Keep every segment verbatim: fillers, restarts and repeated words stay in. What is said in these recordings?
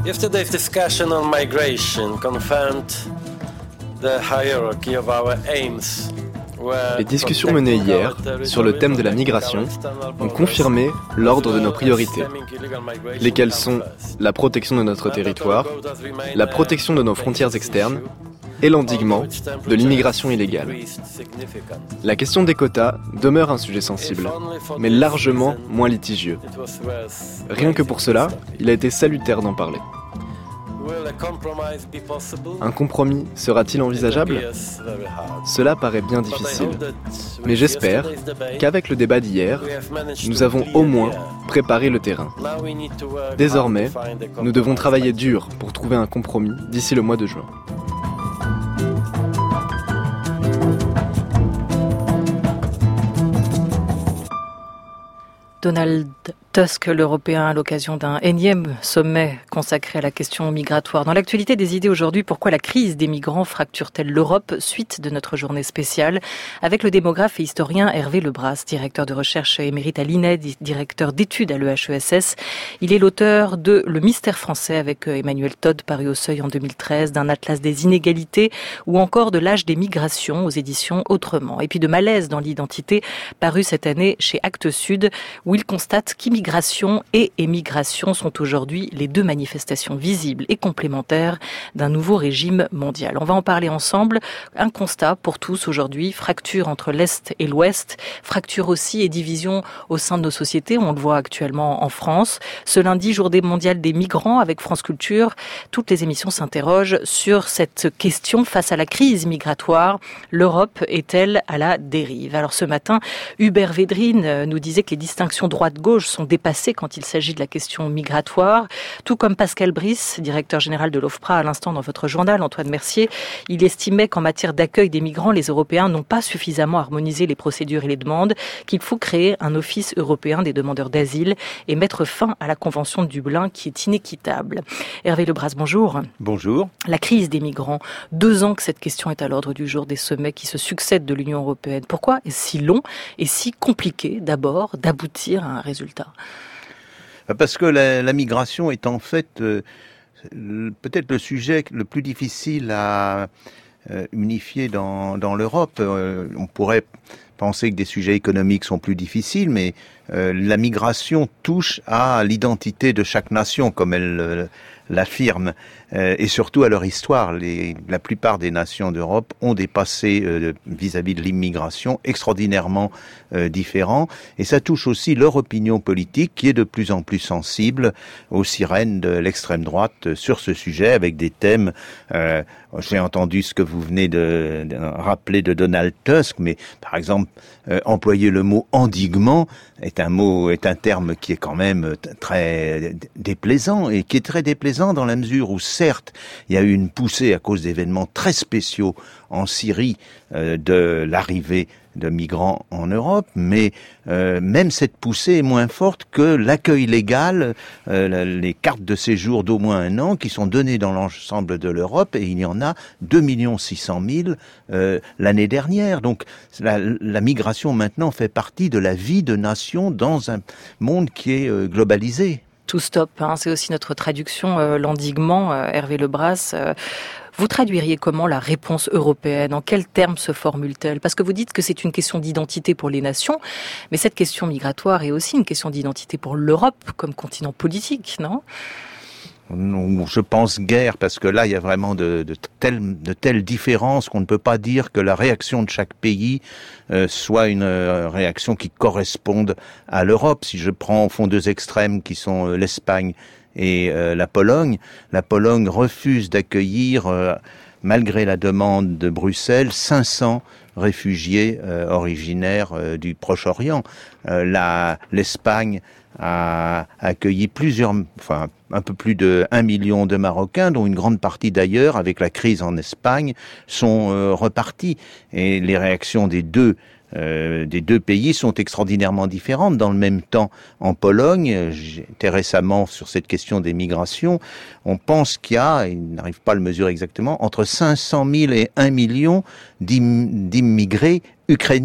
Yesterday's discussion on migration confirmed the hierarchy of our aims. Les discussions menées hier sur le thème de la migration ont confirmé l'ordre de nos priorités, lesquelles sont la protection de notre territoire, la protection de nos frontières externes et l'endiguement de l'immigration illégale. La question des quotas demeure un sujet sensible, mais largement moins litigieux. Rien que pour cela, il a été salutaire d'en parler. Un compromis sera-t-il envisageable ? Cela paraît bien difficile, mais j'espère qu'avec le débat d'hier, nous avons au moins préparé le terrain. Désormais, nous devons travailler dur pour trouver un compromis d'ici le mois de juin. Donald Tusk, l'Européen, à l'occasion d'un énième sommet consacré à la question migratoire. Dans l'actualité des idées aujourd'hui, pourquoi la crise des migrants fracture-t-elle l'Europe? Suite de notre journée spéciale avec le démographe et historien Hervé Lebras, directeur de recherche émérite à l'I N E D, directeur d'études à l'E H E S S. Il est l'auteur de Le mystère français avec Emmanuel Todd, paru au Seuil en deux mille treize, d'un atlas des inégalités ou encore de l'âge des migrations aux éditions Autrement. Et puis de Malaise dans l'identité, paru cette année chez Actes Sud, où il constate qu'immigration et émigration sont aujourd'hui les deux manifestations visibles et complémentaires d'un nouveau régime mondial. On va en parler ensemble. Un constat pour tous aujourd'hui, fracture entre l'Est et l'Ouest, fracture aussi et division au sein de nos sociétés, on le voit actuellement en France. Ce lundi, journée mondiale des migrants avec France Culture, toutes les émissions s'interrogent sur cette question face à la crise migratoire. L'Europe est-elle à la dérive? Alors ce matin, Hubert Védrine nous disait que les distinctions droite-gauche sont dépassé quand il s'agit de la question migratoire, tout comme Pascal Brice, directeur général de l'OFPRA à l'instant dans votre journal, Antoine Mercier. Il estimait qu'en matière d'accueil des migrants, les Européens n'ont pas suffisamment harmonisé les procédures et les demandes, qu'il faut créer un office européen des demandeurs d'asile et mettre fin à la Convention de Dublin qui est inéquitable. Hervé Lebras, bonjour. Bonjour. La crise des migrants, deux ans que cette question est à l'ordre du jour des sommets qui se succèdent de l'Union européenne. Pourquoi est-ce si long et si compliqué d'abord d'aboutir à un résultat ? Parce que la, la migration est en fait euh, peut-être le sujet le plus difficile à euh, unifier dans, dans l'Europe. Euh, on pourrait penser que des sujets économiques sont plus difficiles, mais euh, la migration touche à l'identité de chaque nation, comme elle euh, l'affirme, euh, et surtout à leur histoire. Les, la plupart des nations d'Europe ont des passés euh, vis-à-vis de l'immigration extraordinairement euh, différents, et ça touche aussi leur opinion politique qui est de plus en plus sensible aux sirènes de l'extrême droite sur ce sujet, avec des thèmes, euh, j'ai entendu ce que vous venez de, de rappeler de Donald Tusk, mais par exemple, euh, employer le mot endiguement est un mot, est un terme qui est quand même très déplaisant, et qui est très déplaisant dans la mesure où, certes, il y a eu une poussée à cause d'événements très spéciaux en Syrie euh, de l'arrivée de migrants en Europe, mais euh, même cette poussée est moins forte que l'accueil légal, euh, les cartes de séjour d'au moins un an qui sont données dans l'ensemble de l'Europe, et il y en a deux millions six cent mille euh, l'année dernière. Donc la, la migration maintenant fait partie de la vie de nation dans un monde qui est euh, globalisé. Tout stop, hein, c'est aussi notre traduction, euh, l'endiguement, euh, Hervé Lebras. Euh, vous traduiriez comment la réponse européenne? En quels termes se formule-t-elle? Parce que vous dites que c'est une question d'identité pour les nations, mais cette question migratoire est aussi une question d'identité pour l'Europe comme continent politique, non? Non, je pense guère, parce que là, il y a vraiment de, de, telles, de telles différences qu'on ne peut pas dire que la réaction de chaque pays euh, soit une euh, réaction qui corresponde à l'Europe. Si je prends au fond deux extrêmes qui sont euh, l'Espagne et euh, la Pologne, la Pologne refuse d'accueillir, euh, malgré la demande de Bruxelles, cinq cents réfugiés euh, originaires euh, du Proche-Orient. Euh, la, l'Espagne a accueilli plusieurs, enfin, un peu plus de un million de Marocains, dont une grande partie d'ailleurs, avec la crise en Espagne, sont euh, repartis. Et les réactions des deux Euh, des deux pays sont extraordinairement différentes. Dans le même temps, en Pologne, j'étais récemment sur cette question des migrations, on pense qu'il y a, il n'arrive pas à le mesurer exactement, entre cinq cent mille et un million d'im- d'immigrés ukrainiens.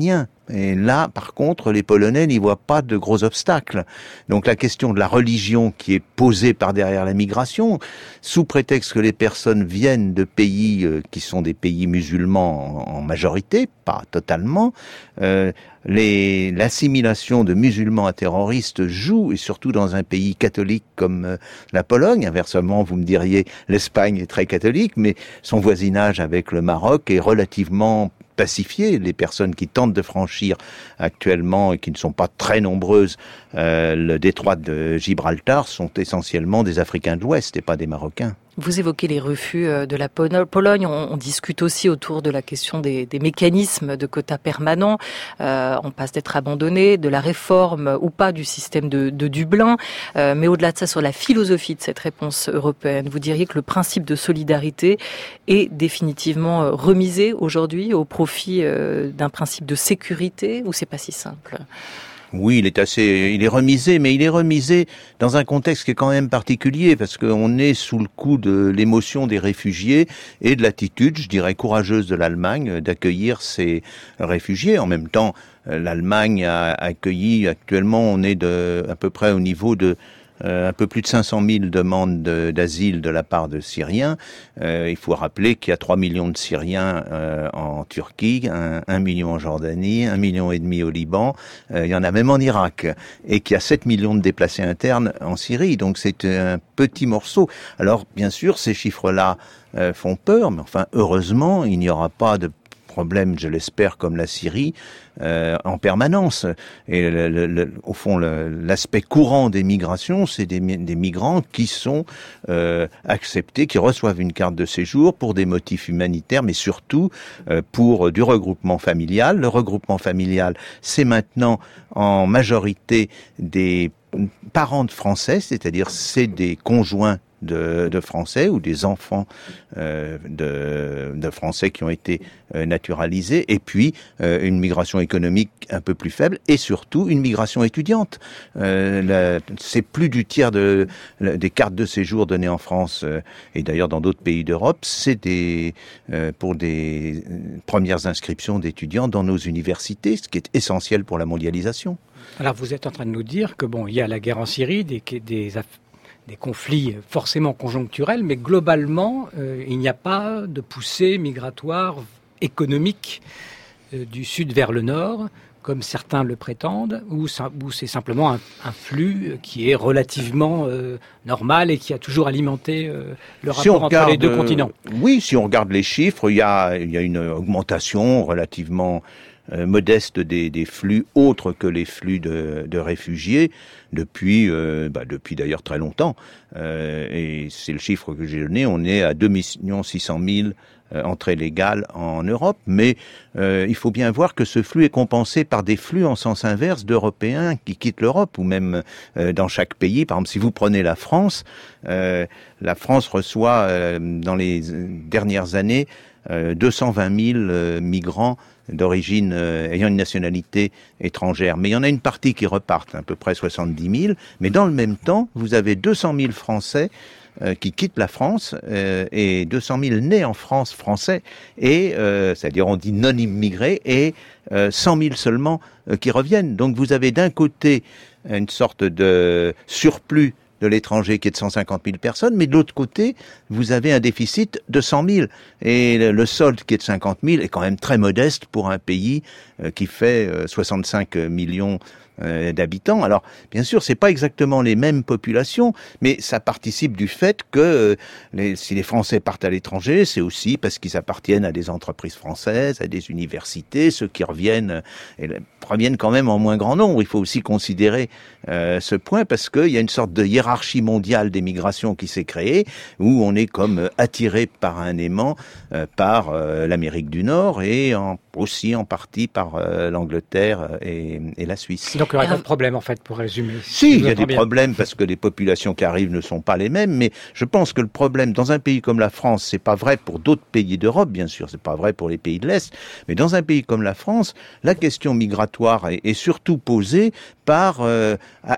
Et là, par contre, les Polonais n'y voient pas de gros obstacles. Donc la question de la religion qui est posée par derrière la migration, sous prétexte que les personnes viennent de pays euh, qui sont des pays musulmans en, en majorité, pas totalement, euh, les, l'assimilation de musulmans à terroristes joue, et surtout dans un pays catholique comme euh, la Pologne. Inversement, vous me diriez, l'Espagne est très catholique, mais son voisinage avec le Maroc est relativement pacifié. Les personnes qui tentent de franchir actuellement, et qui ne sont pas très nombreuses, euh, le détroit de Gibraltar, sont essentiellement des Africains de l'Ouest et pas des Marocains. Vous évoquez les refus de la Pologne. On, on discute aussi autour de la question des, des mécanismes de quotas permanents. Euh, on passe d'être abandonné, de la réforme ou pas du système de, de Dublin. Euh, mais au-delà de ça, sur la philosophie de cette réponse européenne, vous diriez que le principe de solidarité est définitivement remisé aujourd'hui au profit euh, d'un principe de sécurité, ou c'est pas si simple ? Oui, il est assez, il est remisé, mais il est remisé dans un contexte qui est quand même particulier, parce qu'on est sous le coup de l'émotion des réfugiés et de l'attitude, je dirais, courageuse de l'Allemagne d'accueillir ces réfugiés. En même temps, l'Allemagne a accueilli, actuellement, on est de, à peu près au niveau de Euh, un peu plus de cinq cent mille demandes de, d'asile de la part de Syriens. Euh, il faut rappeler qu'il y a trois millions de Syriens euh, en Turquie, un million en Jordanie, un million et demi au Liban. Euh, il y en a même en Irak. Et qu'il y a sept millions de déplacés internes en Syrie. Donc c'est un petit morceau. Alors bien sûr, ces chiffres-là euh, font peur, mais enfin heureusement, il n'y aura pas de problème, je l'espère, comme la Syrie, euh, en permanence. Et le, le, le, au fond, le, l'aspect courant des migrations, c'est des, des migrants qui sont euh, acceptés, qui reçoivent une carte de séjour pour des motifs humanitaires, mais surtout euh, pour du regroupement familial. Le regroupement familial, c'est maintenant en majorité des parents de Français, c'est-à-dire c'est des conjoints De, de Français ou des enfants euh, de, de Français qui ont été euh, naturalisés, et puis euh, une migration économique un peu plus faible, et surtout une migration étudiante. Euh, la, c'est plus du tiers de, la, des cartes de séjour données en France, euh, et d'ailleurs dans d'autres pays d'Europe, c'est des, euh, pour des premières inscriptions d'étudiants dans nos universités, ce qui est essentiel pour la mondialisation. Alors vous êtes en train de nous dire que bon, il y a la guerre en Syrie, des, des affaires, des conflits forcément conjoncturels, mais globalement, euh, il n'y a pas de poussée migratoire économique euh, du sud vers le nord, comme certains le prétendent, ou, ou c'est simplement un, un flux qui est relativement euh, normal et qui a toujours alimenté euh, le rapport si entre regarde, les deux continents. Euh, oui, si on regarde les chiffres, il y a, il y a une augmentation relativement Euh, modeste des, des flux autres que les flux de, de réfugiés depuis, euh, bah, depuis d'ailleurs très longtemps. Euh, et c'est le chiffre que j'ai donné. On est à deux millions six cent mille euh, entrées légales en Europe, mais euh, il faut bien voir que ce flux est compensé par des flux en sens inverse d'Européens qui quittent l'Europe, ou même euh, dans chaque pays. Par exemple, si vous prenez la France, euh, la France reçoit euh, dans les dernières années euh, deux cent vingt mille euh, migrants d'origine euh, ayant une nationalité étrangère. Mais il y en a une partie qui repartent, à peu près soixante-dix mille. Mais dans le même temps, vous avez deux cent mille Français euh, qui quittent la France euh, et deux cent mille nés en France français, et euh, c'est-à-dire on dit non immigrés, et euh, cent mille seulement euh, qui reviennent. Donc vous avez d'un côté une sorte de surplus de l'étranger qui est de cent cinquante mille personnes, mais de l'autre côté, vous avez un déficit de cent mille. Et le, le solde qui est de cinquante mille est quand même très modeste pour un pays euh, qui fait euh, soixante-cinq millions euh, d'habitants. Alors, bien sûr, c'est pas exactement les mêmes populations, mais ça participe du fait que euh, les, si les Français partent à l'étranger, c'est aussi parce qu'ils appartiennent à des entreprises françaises, à des universités. Ceux qui reviennent, et reviennent quand même en moins grand nombre. Il faut aussi considérer euh, ce point, parce qu'il y a une sorte de hiérarchie mondiale des migrations qui s'est créée, où on est comme euh, attiré par un aimant euh, par euh, l'Amérique du Nord, et en, aussi en partie par euh, l'Angleterre et, et la Suisse. Donc il n'y aurait pas de problème, en fait, pour résumer. Si, il y a des bien. problèmes, parce que les populations qui arrivent ne sont pas les mêmes, mais je pense que le problème, dans un pays comme la France, c'est pas vrai pour d'autres pays d'Europe, bien sûr, c'est pas vrai pour les pays de l'Est, mais dans un pays comme la France, la question migratoire est, est surtout posée par euh, à,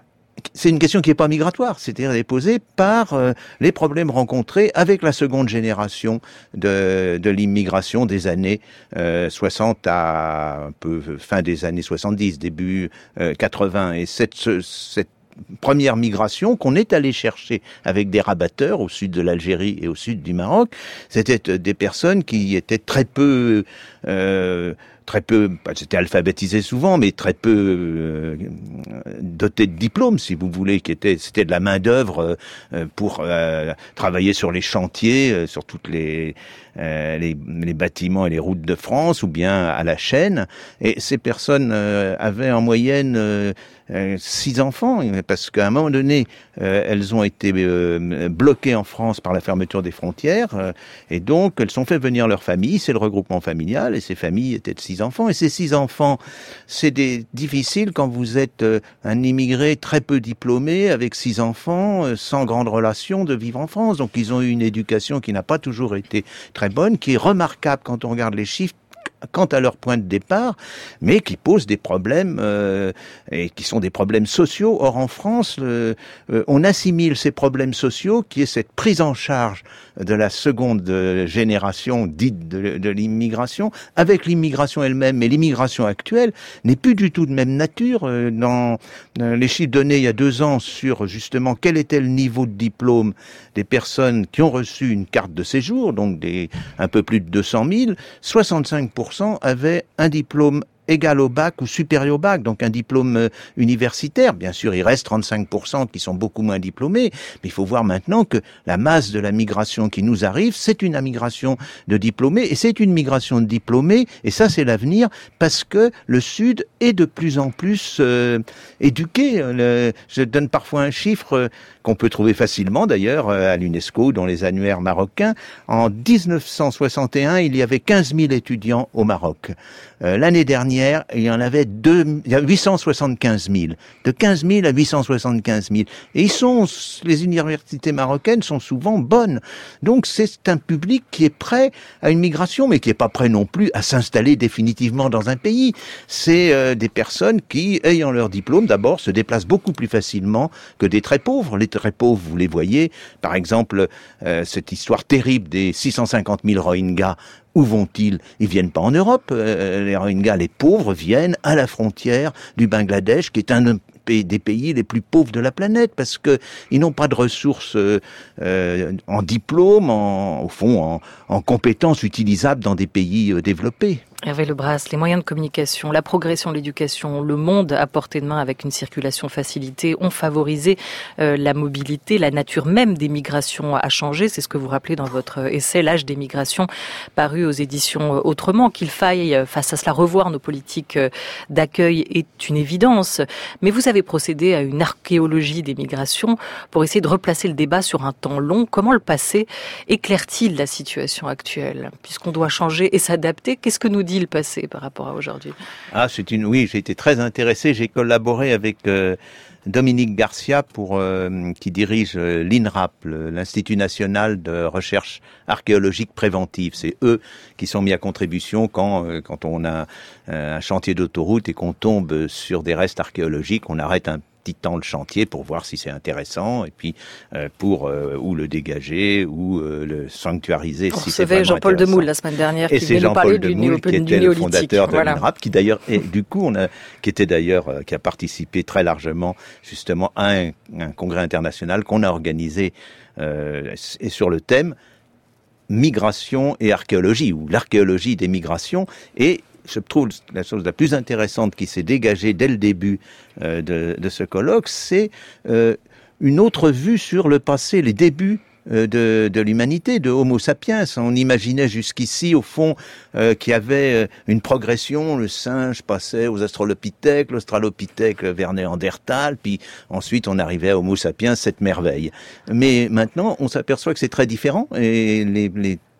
c'est une question qui n'est pas migratoire, c'est-à-dire elle est posée par euh, les problèmes rencontrés avec la seconde génération de, de l'immigration des années euh, soixante à un peu fin des années soixante-dix, début euh, quatre-vingts. Et cette, cette première migration qu'on est allé chercher avec des rabatteurs au sud de l'Algérie et au sud du Maroc, c'était des personnes qui étaient très peu... Euh, très peu, c'était alphabétisé souvent, mais très peu euh, doté de diplômes, si vous voulez, qui était, c'était de la main d'œuvre euh, pour euh, travailler sur les chantiers, euh, sur toutes les, euh, les les bâtiments et les routes de France, ou bien à la chaîne. Et ces personnes euh, avaient en moyenne euh, euh, six enfants, parce qu'à un moment donné, euh, elles ont été euh, bloquées en France par la fermeture des frontières, euh, et donc elles ont fait venir leur famille. C'est le regroupement familial, et ces familles étaient de six enfants, et ces six enfants, c'est des, difficile quand vous êtes euh, un immigré très peu diplômé, avec six enfants, euh, sans grande relation, de vivre en France. Donc ils ont eu une éducation qui n'a pas toujours été très bonne, qui est remarquable quand on regarde les chiffres, quant à leur point de départ, mais qui posent des problèmes euh, et qui sont des problèmes sociaux. Or, en France, euh, euh, on assimile ces problèmes sociaux, qui est cette prise en charge de la seconde génération dite de, de l'immigration, avec l'immigration elle-même. Mais l'immigration actuelle n'est plus du tout de même nature. Euh, dans euh, les chiffres donnés il y a deux ans sur justement quel était le niveau de diplôme des personnes qui ont reçu une carte de séjour, donc des un peu plus de deux cent mille, soixante-cinq pour cent avaient un diplôme égal au bac ou supérieur au bac, donc un diplôme euh, universitaire. Bien sûr, il reste trente-cinq pour cent qui sont beaucoup moins diplômés, mais il faut voir maintenant que la masse de la migration qui nous arrive, c'est une migration de diplômés, et c'est une migration de diplômés, et ça c'est l'avenir, parce que le Sud est de plus en plus euh, éduqué. Le, je donne parfois un chiffre euh, qu'on peut trouver facilement d'ailleurs euh, à l'UNESCO, dans les annuaires marocains. En dix-neuf cent soixante et un, il y avait quinze mille étudiants au Maroc. Euh, l'année dernière, il y en avait deux, huit cent soixante-quinze mille. De quinze mille à huit cent soixante-quinze mille. Et ils sont, les universités marocaines sont souvent bonnes. Donc c'est un public qui est prêt à une migration, mais qui n'est pas prêt non plus à s'installer définitivement dans un pays. C'est euh, des personnes qui, ayant leur diplôme, d'abord, se déplacent beaucoup plus facilement que des très pauvres. Les très pauvres, vous les voyez. Par exemple, euh, cette histoire terrible des six cent cinquante mille Rohingyas. Où vont-ils? Ils viennent pas en Europe. Euh, les Rohingyas, les pauvres, viennent à la frontière du Bangladesh, qui est un des pays les plus pauvres de la planète, parce que ils n'ont pas de ressources euh, euh, en diplôme, en, au fond, en, en compétences utilisables dans des pays euh, développés. Hervé Lebras, les moyens de communication, la progression de l'éducation, le monde à portée de main avec une circulation facilitée ont favorisé euh, la mobilité. La nature même des migrations a changé. C'est ce que vous rappelez dans votre essai, L'âge des migrations, paru aux éditions Autrement. Qu'il faille, face à cela, revoir nos politiques d'accueil est une évidence. Mais vous avez procédé à une archéologie des migrations pour essayer de replacer le débat sur un temps long. Comment le passé éclaire-t-il la situation actuelle? Puisqu'on doit changer et s'adapter, qu'est-ce que nous dit le passé par rapport à aujourd'hui? Ah, c'est une, oui, j'ai été très intéressé. J'ai collaboré avec euh, Dominique Garcia, pour euh, qui dirige euh, l'INRAP, l'Institut national de recherche archéologique préventive. C'est eux qui sont mis à contribution quand euh, quand on a euh, un chantier d'autoroute et qu'on tombe sur des restes archéologiques, on arrête un petit temps le chantier pour voir si c'est intéressant, et puis euh, pour euh, ou le dégager ou euh, le sanctuariser. On si recevait Jean-Paul Demoule la semaine dernière, et qui venait nous parler du, néo- qui du était néolithique. Le fondateur de voilà. l'INRAP, qui d'ailleurs, et du coup, on a, qui était d'ailleurs, euh, qui a participé très largement justement à un, un congrès international qu'on a organisé euh, et sur le thème migration et archéologie, ou l'archéologie des migrations. Et je trouve la chose la plus intéressante qui s'est dégagée dès le début euh, de, de ce colloque, c'est euh, une autre vue sur le passé, les débuts euh, de, de l'humanité, de Homo sapiens. On imaginait jusqu'ici, au fond, euh, qu'il y avait euh, une progression, le singe passait aux australopithèques, l'australopithèque vers Néandertal, puis ensuite on arrivait à Homo sapiens, cette merveille. Mais maintenant, on s'aperçoit que c'est très différent, et les, les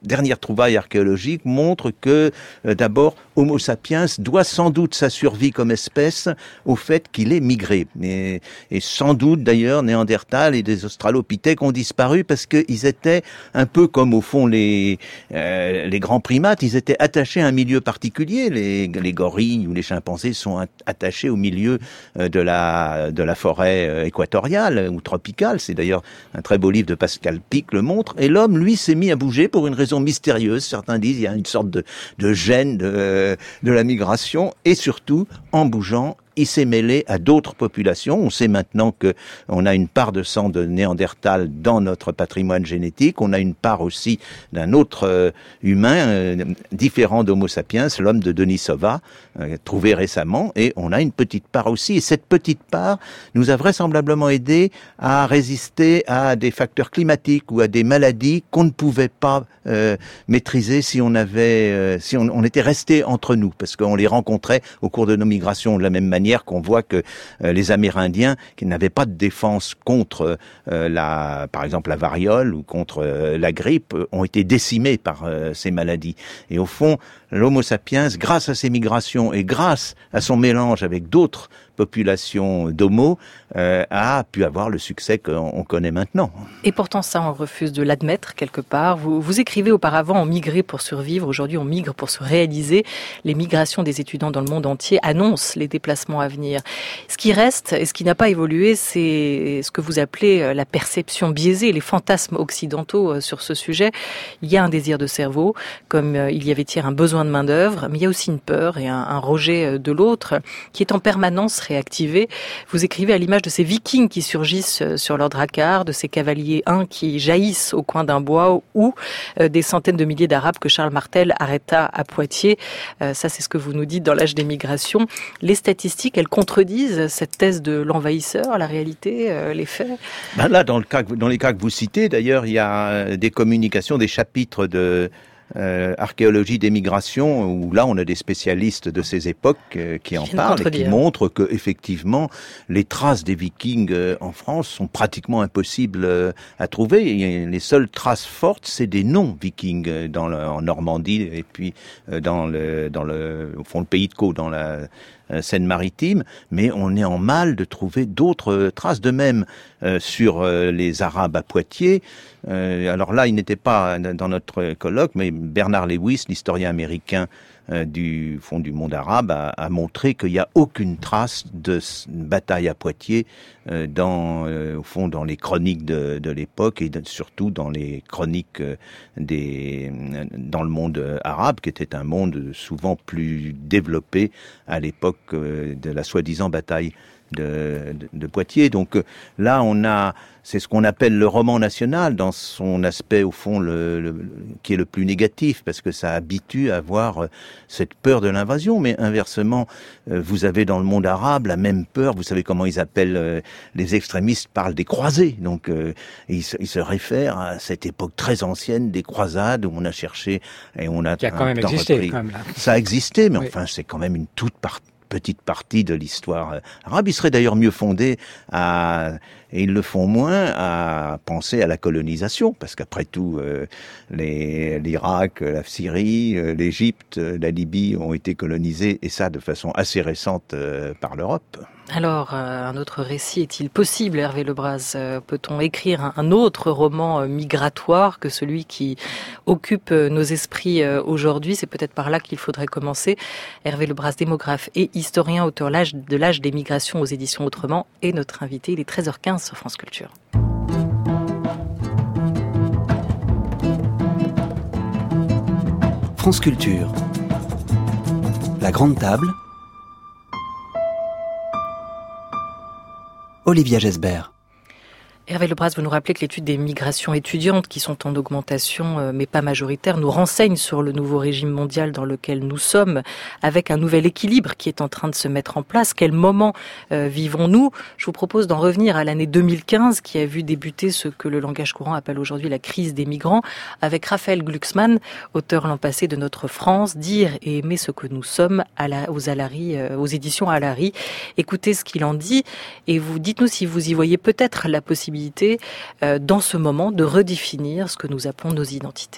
dernières trouvailles archéologiques montrent que, euh, d'abord, Homo sapiens doit sans doute sa survie comme espèce au fait qu'il est migré. Et, et sans doute, d'ailleurs, Néandertal et des Australopithèques ont disparu parce qu'ils étaient un peu comme, au fond, les, euh, les grands primates. Ils étaient attachés à un milieu particulier. Les, les gorilles ou les chimpanzés sont attachés au milieu euh, de la, de la forêt euh, équatoriale ou tropicale. C'est d'ailleurs un très beau livre de Pascal Pic le montre. Et l'homme, lui, s'est mis à bouger pour une raison mystérieuse. Certains disent qu'il y a une sorte de, de gène de de la migration, et surtout, en bougeant, il s'est mêlé à d'autres populations. On sait maintenant que on a une part de sang de Néandertal dans notre patrimoine génétique. On a une part aussi d'un autre euh, humain euh, différent d'Homo sapiens, l'homme de Denisova, euh, trouvé récemment. Et on a une petite part aussi. Et cette petite part nous a vraisemblablement aidé à résister à des facteurs climatiques ou à des maladies qu'on ne pouvait pas euh, maîtriser si on avait, euh, si on, on était resté entre nous, parce qu'on les rencontrait au cours de nos migrations de la même manière qu'on voit que euh, les Amérindiens, qui n'avaient pas de défense contre euh, la, par exemple la variole ou contre euh, la grippe, euh, ont été décimés par euh, ces maladies. Et au fond, l'Homo sapiens, grâce à ses migrations et grâce à son mélange avec d'autres populations d'Homo, euh, a pu avoir le succès qu'on connaît maintenant. Et pourtant ça, on refuse de l'admettre quelque part. Vous, vous écrivez auparavant, on migrait pour survivre, aujourd'hui on migre pour se réaliser. Les migrations des étudiants dans le monde entier annoncent les déplacements à venir. Ce qui reste et ce qui n'a pas évolué, c'est ce que vous appelez la perception biaisée, les fantasmes occidentaux sur ce sujet. Il y a un désir de cerveau, comme il y avait hier un besoin de main-d'œuvre, mais il y a aussi une peur et un, un rejet de l'autre qui est en permanence réactivé. Vous écrivez à l'image de ces vikings qui surgissent sur leurs dracars, de ces cavaliers huns qui jaillissent au coin d'un bois, ou euh, des centaines de milliers d'Arabes que Charles Martel arrêta à Poitiers. Euh, ça, c'est ce que vous nous dites dans l'âge des migrations. Les statistiques, elles contredisent cette thèse de l'envahisseur, la réalité, euh, les faits. Ben là, dans, le cas, dans les cas que vous citez, d'ailleurs, il y a des communications, des chapitres de Euh, archéologie des migrations, où là on a des spécialistes de ces époques euh, qui en parlent et qui montrent que effectivement les traces des Vikings euh, en France sont pratiquement impossibles euh, à trouver. Et les seules traces fortes, c'est des noms Vikings euh, dans le, en Normandie et puis euh, dans le dans le au fond le pays de Caux, dans la euh, Seine-Maritime, mais on est en mal de trouver d'autres euh, traces. De même euh, sur euh, les Arabes à Poitiers. Euh, alors là, il n'était pas dans notre colloque, mais Bernard Lewis, l'historien américain euh, du fond du monde arabe, a, a montré qu'il n'y a aucune trace de bataille à Poitiers euh, dans, euh, au fond, dans les chroniques de, de l'époque et de, surtout dans les chroniques euh, des, dans le monde arabe, qui était un monde souvent plus développé à l'époque euh, de la soi-disant bataille De, de, de Poitiers. Donc là, on a, c'est ce qu'on appelle le roman national dans son aspect au fond le, le, qui est le plus négatif, parce que ça habitue à avoir cette peur de l'invasion. Mais inversement, vous avez dans le monde arabe la même peur. Vous savez comment ils appellent les extrémistes, parlent des croisés. Donc euh, ils, ils se réfèrent à cette époque très ancienne des croisades où on a cherché et on a qui a quand même existé. Quand même, là. Ça a existé, mais oui. Enfin c'est quand même une toute partie petite partie de l'histoire arabe. Ils seraient d'ailleurs mieux fondés à, et ils le font moins, à penser à la colonisation, parce qu'après tout, euh, les, l'Irak, la Syrie, euh, l'Égypte, la Libye ont été colonisés, et ça de façon assez récente euh, par l'Europe. Alors, euh, un autre récit est-il possible, Hervé Lebras? euh, Peut-on écrire un, un autre roman euh, migratoire que celui qui occupe euh, nos esprits euh, aujourd'hui? C'est peut-être par là qu'il faudrait commencer. Hervé Lebras, démographe et historien, auteur de l'âge des migrations aux éditions Autrement, est notre invité. Il est treize heures quinze sur France Culture. France Culture. La grande table. Olivia Gesbert. Hervé Lebras, vous nous rappelez que l'étude des migrations étudiantes, qui sont en augmentation euh, mais pas majoritaires, nous renseigne sur le nouveau régime mondial dans lequel nous sommes, avec un nouvel équilibre qui est en train de se mettre en place. Quel moment euh, vivons-nous? Je vous propose d'en revenir à l'année deux mille quinze, qui a vu débuter ce que le langage courant appelle aujourd'hui la crise des migrants, avec Raphaël Glucksmann, auteur l'an passé de Notre France, Dire et aimer ce que nous sommes, à la, aux, Alary, euh, aux éditions Alary. Écoutez ce qu'il en dit, et vous dites-nous si vous y voyez peut-être la possibilité dans ce moment de redéfinir ce que nous appelons nos identités.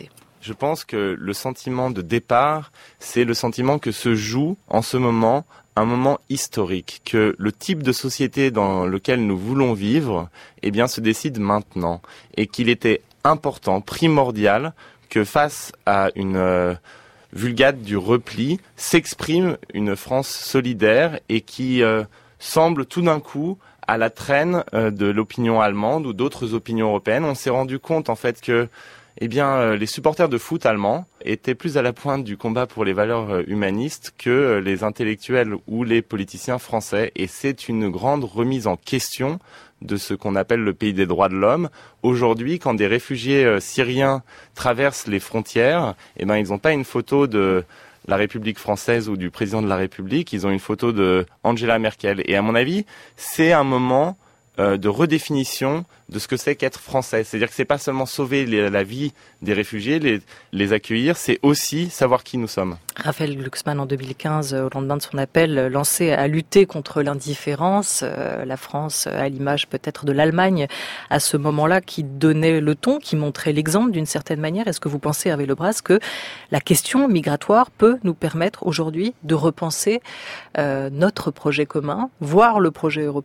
Je pense que le sentiment de départ, c'est le sentiment que se joue en ce moment un moment historique, que le type de société dans lequel nous voulons vivre, eh bien, se décide maintenant, et qu'il était important, primordial, que face à une euh, vulgate du repli, s'exprime une France solidaire et qui euh, semble tout d'un coup à la traîne euh, de l'opinion allemande ou d'autres opinions européennes. On s'est rendu compte en fait que eh bien, euh, les supporters de foot allemands étaient plus à la pointe du combat pour les valeurs euh, humanistes que euh, les intellectuels ou les politiciens français. Et c'est une grande remise en question de ce qu'on appelle le pays des droits de l'homme. Aujourd'hui, quand des réfugiés euh, syriens traversent les frontières, eh ben, ils n'ont pas une photo de la République française ou du président de la République, ils ont une photo de Angela Merkel. Et à mon avis, c'est un moment euh, de redéfinition de ce que c'est qu'être français. C'est-à-dire que c'est pas seulement sauver les, la vie des réfugiés, les, les accueillir, c'est aussi savoir qui nous sommes. Raphaël Glucksmann, en deux mille quinze, au lendemain de son appel lancé à lutter contre l'indifférence, euh, la France, à l'image peut-être de l'Allemagne, à ce moment-là, qui donnait le ton, qui montrait l'exemple d'une certaine manière. Est-ce que vous pensez, Hervé Lebras, que la question migratoire peut nous permettre aujourd'hui de repenser euh, notre projet commun, voire le projet européen ?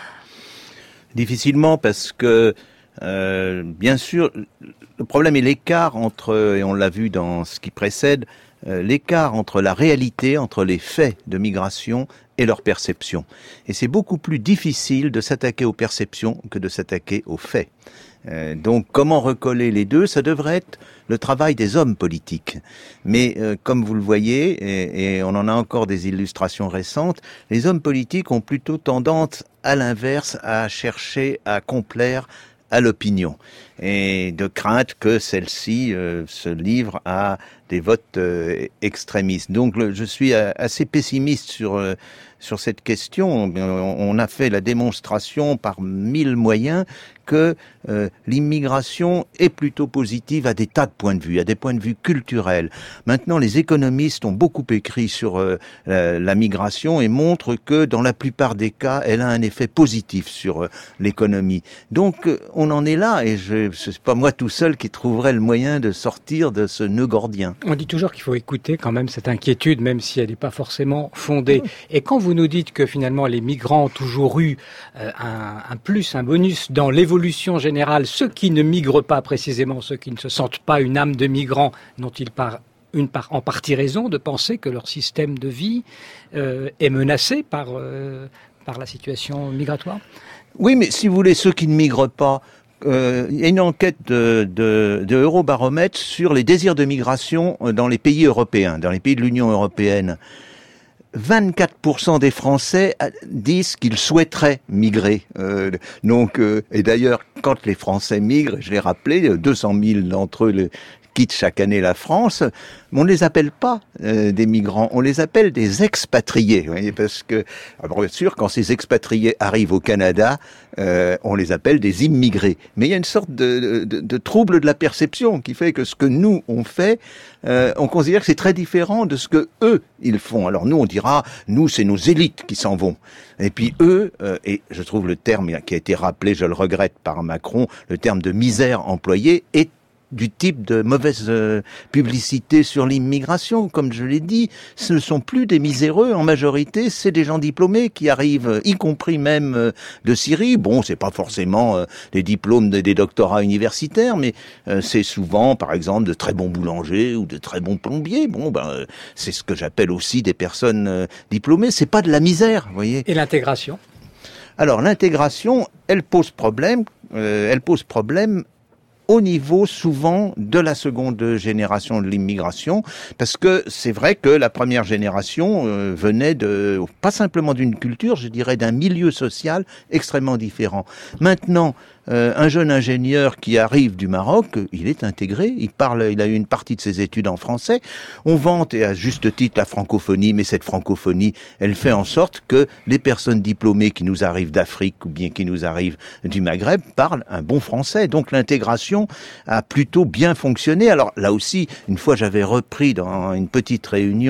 Difficilement, parce que, euh, bien sûr, le problème est l'écart entre, et on l'a vu dans ce qui précède, euh, l'écart entre la réalité, entre les faits de migration et leur perception. Et c'est beaucoup plus difficile de s'attaquer aux perceptions que de s'attaquer aux faits. Euh, donc, comment recoller les deux ? Ça devrait être le travail des hommes politiques. Mais euh, comme vous le voyez, et, et on en a encore des illustrations récentes, les hommes politiques ont plutôt tendance, à l'inverse, à chercher à complaire à l'opinion, et de crainte que celle-ci euh, se livre à des votes euh, extrémistes. Donc le, je suis assez pessimiste sur euh, sur cette question. On a fait la démonstration par mille moyens que euh, l'immigration est plutôt positive à des tas de points de vue, à des points de vue culturels. Maintenant, les économistes ont beaucoup écrit sur euh, la, la migration et montrent que dans la plupart des cas, elle a un effet positif sur euh, l'économie. Donc, euh, on en est là, et je, c'est pas moi tout seul qui trouverai le moyen de sortir de ce nœud gordien. On dit toujours qu'il faut écouter quand même cette inquiétude, même si elle n'est pas forcément fondée. Et quand vous nous dites que finalement les migrants ont toujours eu euh, un, un plus, un bonus dans l'évolution générale, ceux qui ne migrent pas précisément, ceux qui ne se sentent pas une âme de migrant, n'ont-ils pas une part, en partie raison de penser que leur système de vie euh, est menacé par, euh, par la situation migratoire ? Oui, mais si vous voulez, ceux qui ne migrent pas, Euh, il y a une enquête de, de, de Eurobaromètre sur les désirs de migration dans les pays européens, dans les pays de l'Union européenne. vingt-quatre pour cent des Français disent qu'ils souhaiteraient migrer. Euh, donc, euh, et d'ailleurs, quand les Français migrent, je l'ai rappelé, deux cent mille d'entre eux le, quittent chaque année la France. On ne les appelle pas euh, des migrants, on les appelle des expatriés. Vous voyez, parce que, alors bien sûr, quand ces expatriés arrivent au Canada, euh, on les appelle des immigrés. Mais il y a une sorte de, de, de trouble de la perception qui fait que ce que nous, on fait, euh, on considère que c'est très différent de ce que eux, ils font. Alors nous, on dira, nous, c'est nos élites qui s'en vont. Et puis eux, euh, et je trouve le terme qui a été rappelé, je le regrette, par Macron, le terme de misère employée est du type de mauvaise euh, publicité sur l'immigration. Comme je l'ai dit, ce ne sont plus des miséreux, en majorité, c'est des gens diplômés qui arrivent, y compris même euh, de Syrie. Bon, c'est pas forcément euh, des diplômes, de, des doctorats universitaires, mais euh, c'est souvent, par exemple, de très bons boulangers ou de très bons plombiers. Bon, ben, euh, c'est ce que j'appelle aussi des personnes euh, diplômées. C'est pas de la misère, vous voyez. Et l'intégration ? Alors, l'intégration, elle pose problème, euh, elle pose problème au niveau souvent de la seconde génération de l'immigration, parce que c'est vrai que la première génération euh, venait de, pas simplement d'une culture, je dirais d'un milieu social extrêmement différent. Maintenant, euh, un jeune ingénieur qui arrive du Maroc, il est intégré, il parle, il a eu une partie de ses études en français. On vante, et à juste titre, la francophonie, mais cette francophonie, elle fait en sorte que les personnes diplômées qui nous arrivent d'Afrique ou bien qui nous arrivent du Maghreb parlent un bon français. Donc l'intégration a plutôt bien fonctionné. Alors là aussi, une fois j'avais repris dans une petite réunion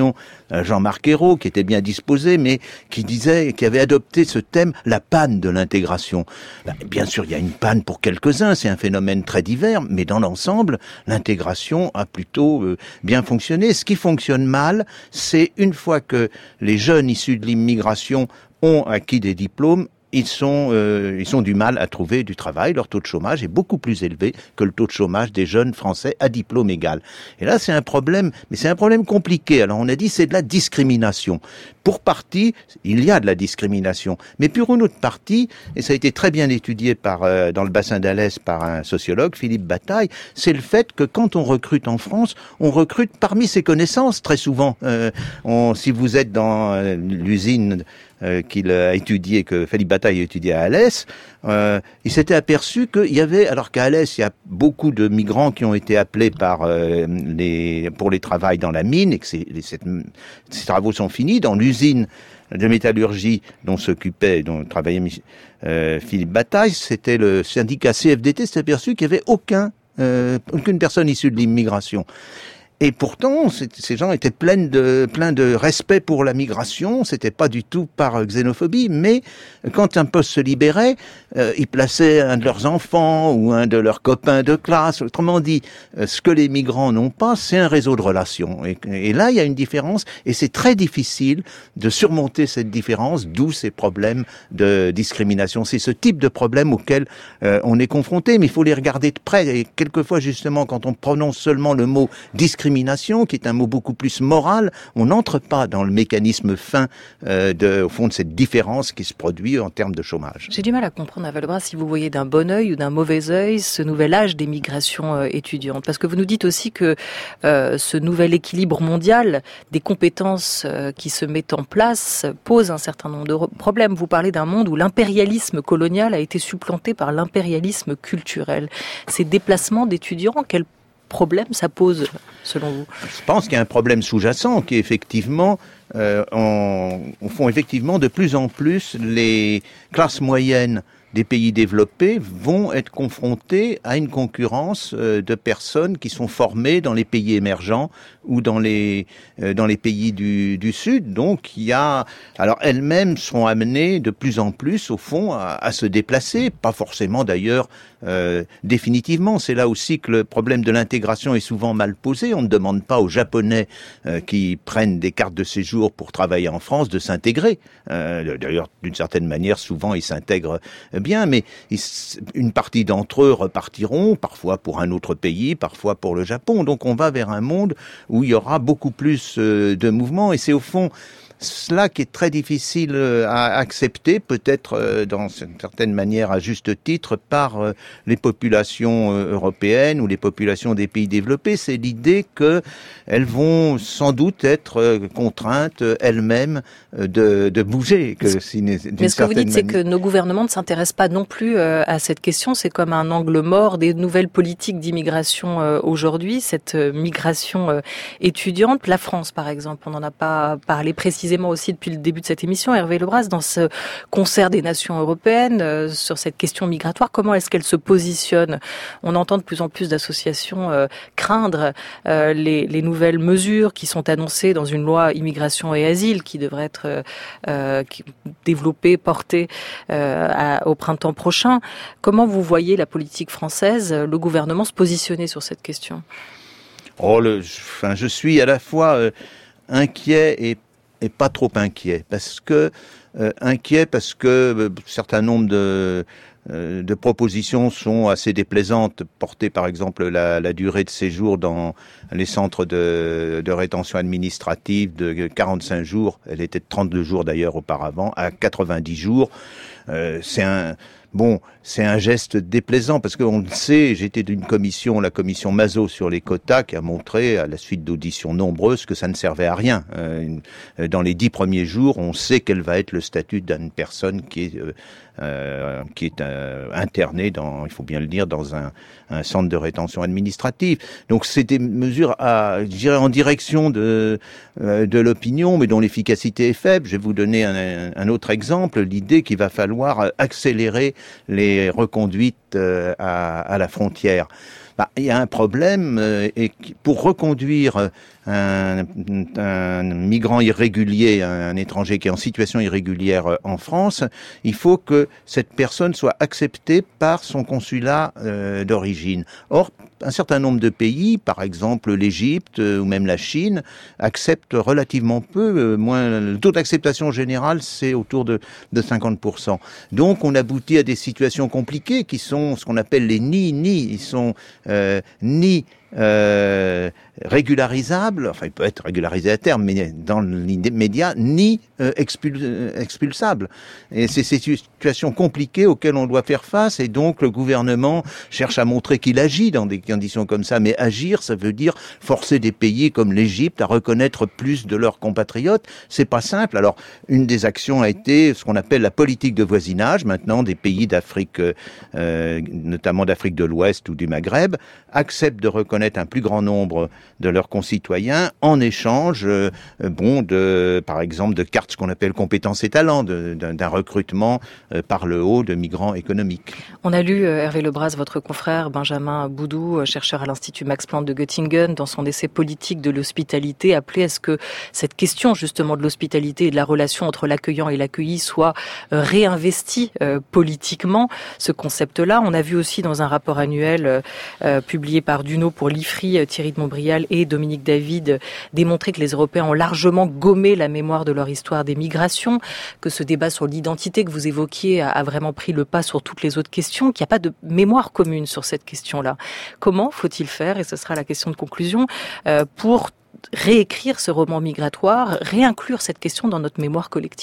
Jean-Marc Ayrault, qui était bien disposé, mais qui disait, qui avait adopté ce thème, la panne de l'intégration. Ben, bien sûr, il y a une panne pour quelques-uns, c'est un phénomène très divers, mais dans l'ensemble, l'intégration a plutôt euh, bien fonctionné. Ce qui fonctionne mal, c'est une fois que les jeunes issus de l'immigration ont acquis des diplômes, ils sont, euh, ils ont du mal à trouver du travail. Leur taux de chômage est beaucoup plus élevé que le taux de chômage des jeunes Français à diplôme égal. Et là, c'est un problème, mais c'est un problème compliqué. Alors, on a dit c'est de la discrimination. Pour partie, il y a de la discrimination, mais pour une autre partie, et ça a été très bien étudié par euh, dans le bassin d'Alès par un sociologue, Philippe Bataille, c'est le fait que quand on recrute en France, on recrute parmi ses connaissances très souvent. Euh, on, si vous êtes dans euh, l'usine Euh, qu'il a étudié, que Philippe Bataille a étudié à Alès, euh, il s'était aperçu qu'il y avait, alors qu'à Alès, il y a beaucoup de migrants qui ont été appelés par euh, les, pour les travaux dans la mine, et que ces, ces, ces travaux sont finis. Dans l'usine de métallurgie dont s'occupait, dont travaillait euh, Philippe Bataille, c'était le syndicat C F D T, s'est aperçu qu'il n'y avait aucun, euh, aucune personne issue de l'immigration. Et pourtant, ces gens étaient pleins de, pleins de respect pour la migration, c'était pas du tout par xénophobie, mais quand un poste se libérait, euh, ils plaçaient un de leurs enfants ou un de leurs copains de classe. Autrement dit, euh, ce que les migrants n'ont pas, c'est un réseau de relations. Et, et là, il y a une différence, et c'est très difficile de surmonter cette différence, d'où ces problèmes de discrimination. C'est ce type de problème auquel euh, on est confronté, mais il faut les regarder de près. Et quelquefois, justement, quand on prononce seulement le mot discrimination, qui est un mot beaucoup plus moral, on n'entre pas dans le mécanisme fin euh, de, au fond de cette différence qui se produit en termes de chômage. J'ai du mal à comprendre, à Valbras, si vous voyez d'un bon œil ou d'un mauvais œil ce nouvel âge des migrations euh, étudiantes. Parce que vous nous dites aussi que euh, ce nouvel équilibre mondial des compétences euh, qui se mettent en place pose un certain nombre de problèmes. Vous parlez d'un monde où l'impérialisme colonial a été supplanté par l'impérialisme culturel. Ces déplacements d'étudiants, quel problème ça pose, selon vous? Je pense qu'il y a un problème sous-jacent qui est effectivement, euh, on, on font effectivement de plus en plus les classes moyennes des pays développés vont être confrontés à une concurrence euh, de personnes qui sont formées dans les pays émergents ou dans les euh, dans les pays du, du Sud. Donc il y a, alors elles-mêmes sont amenées de plus en plus au fond à, à se déplacer, pas forcément d'ailleurs euh, définitivement. C'est là aussi que le problème de l'intégration est souvent mal posé. On ne demande pas aux Japonais euh, qui prennent des cartes de séjour pour travailler en France de s'intégrer. Euh, d'ailleurs, d'une certaine manière, souvent ils s'intègrent bien, mais une partie d'entre eux repartiront, parfois pour un autre pays, parfois pour le Japon. Donc on va vers un monde où il y aura beaucoup plus de mouvements, et c'est au fond cela qui est très difficile à accepter, peut-être dans une certaine manière à juste titre, par les populations européennes ou les populations des pays développés. C'est l'idée qu'elles vont sans doute être contraintes elles-mêmes de, de bouger. Que si, Mais ce que vous dites, manière... c'est que nos gouvernements ne s'intéressent pas non plus à cette question. C'est comme un angle mort des nouvelles politiques d'immigration aujourd'hui, cette migration étudiante. La France, par exemple, on n'en a pas parlé précisément aussi depuis le début de cette émission. Hervé Lebras, dans ce concert des nations européennes euh, sur cette question migratoire, comment est-ce qu'elle se positionne? On entend de plus en plus d'associations euh, craindre euh, les, les nouvelles mesures qui sont annoncées dans une loi immigration et asile qui devrait être euh, qui, développée, portée euh, à, au printemps prochain. Comment vous voyez la politique française, le gouvernement se positionner sur cette question? Oh, le, enfin, je suis à la fois euh, inquiet et et pas trop inquiet, parce que euh, inquiet parce que euh, certain nombre de euh, de propositions sont assez déplaisantes. Porter par exemple la, la durée de séjour dans les centres de, de rétention administrative de quarante-cinq jours, elle était de trente-deux jours d'ailleurs auparavant, à quatre-vingt-dix jours. Euh, c'est un Bon, c'est un geste déplaisant parce qu'on le sait, j'étais d'une commission, la commission Mazot sur les quotas, qui a montré, à la suite d'auditions nombreuses, que ça ne servait à rien. Euh, dans les dix premiers jours, on sait quel va être le statut d'une personne qui est euh, euh, qui est euh, internée dans, il faut bien le dire, dans un, un centre de rétention administrative. Donc c'est des mesures à, je dirais, en direction de euh, de l'opinion, mais dont l'efficacité est faible. Je vais vous donner un, un autre exemple, l'idée qu'il va falloir accélérer les reconduites euh, à, à la frontière. bah, il y a un problème euh, et pour reconduire un, un migrant irrégulier, un, un étranger qui est en situation irrégulière en France, il faut que cette personne soit acceptée par son consulat euh, d'origine. Or, un certain nombre de pays, par exemple l'Égypte euh, ou même la Chine, acceptent relativement peu, euh, moins, le taux d'acceptation général c'est autour de, de cinquante pour cent. Donc on aboutit à des situations compliquées qui sont ce qu'on appelle les ni-ni, ils sont euh, ni Euh, régularisable, enfin il peut être régularisé à terme, mais dans l'immédiat, ni euh, expul, expulsable. Et c'est ces situations compliquées auxquelles on doit faire face, et donc le gouvernement cherche à montrer qu'il agit dans des conditions comme ça, mais agir, ça veut dire forcer des pays comme l'Égypte à reconnaître plus de leurs compatriotes. C'est pas simple. Alors, une des actions a été ce qu'on appelle la politique de voisinage. Maintenant, des pays d'Afrique, euh, notamment d'Afrique de l'Ouest ou du Maghreb, acceptent de reconnaître un plus grand nombre de leurs concitoyens en échange, euh, bon, de, par exemple, de cartes qu'on appelle compétences et talents, de, d'un, d'un recrutement euh, par le haut de migrants économiques. On a lu, euh, Hervé Lebras, votre confrère Benjamin Boudou, chercheur à l'Institut Max Planck de Göttingen, dans son essai politique de l'hospitalité, appelé à ce que cette question justement de l'hospitalité et de la relation entre l'accueillant et l'accueilli soit euh, réinvestie euh, politiquement. Ce concept-là, on a vu aussi dans un rapport annuel euh, euh, publié par Duno pour l'I F R I, Thierry de Montbrial et Dominique David, démontrer que les Européens ont largement gommé la mémoire de leur histoire des migrations, que ce débat sur l'identité que vous évoquiez a vraiment pris le pas sur toutes les autres questions, qu'il n'y a pas de mémoire commune sur cette question-là. Comment faut-il faire, et ce sera la question de conclusion, euh, pour réécrire ce roman migratoire, réinclure cette question dans notre mémoire collective ?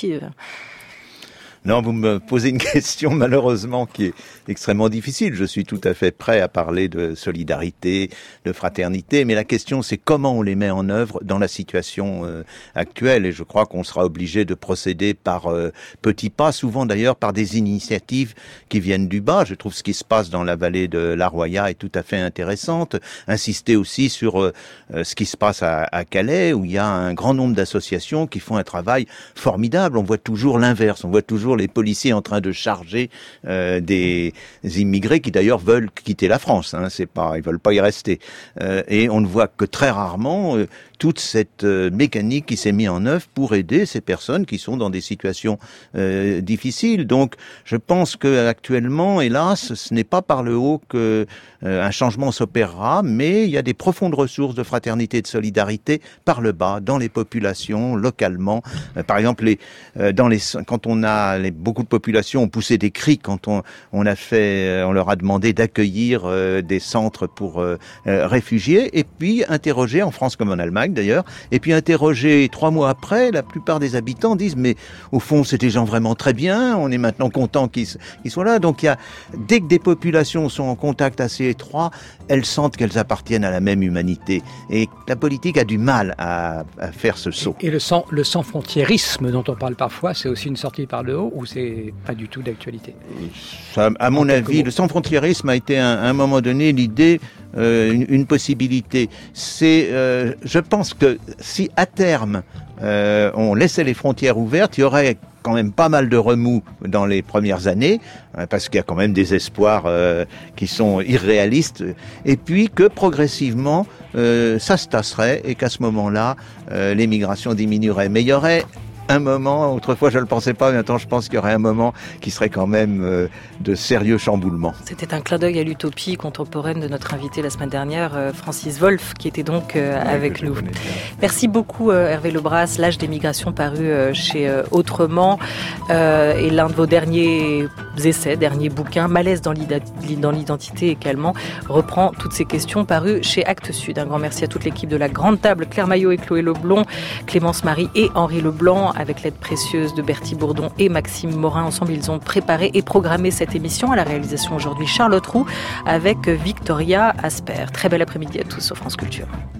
Non, vous me posez une question malheureusement qui est extrêmement difficile. Je suis tout à fait prêt à parler de solidarité, de fraternité, mais la question c'est comment on les met en œuvre dans la situation euh, actuelle. Et je crois qu'on sera obligé de procéder par euh, petits pas, souvent d'ailleurs par des initiatives qui viennent du bas. Je trouve ce qui se passe dans la vallée de la Roya est tout à fait intéressante. Insister aussi sur euh, ce qui se passe à, à Calais, où il y a un grand nombre d'associations qui font un travail formidable. On voit toujours l'inverse, on voit toujours les policiers en train de charger euh, des immigrés qui d'ailleurs veulent quitter la France. Hein, c'est pas, ils veulent pas y rester. Euh, et on ne voit que très rarement euh, toute cette euh, mécanique qui s'est mise en œuvre pour aider ces personnes qui sont dans des situations euh, difficiles. Donc, je pense que actuellement, hélas, ce n'est pas par le haut que euh, un changement s'opérera, mais il y a des profondes ressources de fraternité et de solidarité par le bas, dans les populations, localement. Euh, par exemple, les, euh, dans les, quand on a les, beaucoup de populations ont poussé des cris quand on, on a fait, on leur a demandé d'accueillir euh, des centres pour euh, euh, réfugiés, et puis interroger en France comme en Allemagne d'ailleurs, et puis interroger trois mois après, la plupart des habitants disent mais au fond c'est des gens vraiment très bien, on est maintenant content qu'ils, qu'ils soient là. Donc il y a, dès que des populations sont en contact assez étroit, elles sentent qu'elles appartiennent à la même humanité, et la politique a du mal à, à faire ce saut. Et, et le sans, le sans-frontiérisme dont on parle parfois, c'est aussi une sortie par le haut, ou c'est pas du tout d'actualité? Ça, à mon avis, le sans-frontiérisme a été à un, un moment donné l'idée, euh, une, une possibilité. C'est, euh, je pense que si à terme euh, on laissait les frontières ouvertes, il y aurait quand même pas mal de remous dans les premières années, hein, parce qu'il y a quand même des espoirs euh, qui sont irréalistes, et puis que progressivement euh, ça se tasserait et qu'à ce moment-là euh, les migrations diminueraient. Mais il y aurait un moment, autrefois je ne le pensais pas, maintenant je pense qu'il y aurait un moment qui serait quand même euh, de sérieux chamboulements. C'était un clin d'œil à l'utopie contemporaine de notre invité la semaine dernière, euh, Francis Wolff, qui était donc euh, oui, avec nous. Merci beaucoup euh, Hervé Lebras, L'âge des migrations paru euh, chez euh, Autrement, euh, et l'un de vos derniers essais, derniers bouquins, Malaise dans l'identité également, reprend toutes ces questions parues chez Actes Sud. Un grand merci à toute l'équipe de La Grande Table, Claire Maillot et Chloé Leblond, Clémence Marie et Henri Leblanc, avec l'aide précieuse de Bertie Bourdon et Maxime Morin. Ensemble, ils ont préparé et programmé cette émission. À la réalisation aujourd'hui, Charlotte Roux avec Victoria Asper. Très bel après-midi à tous sur France Culture.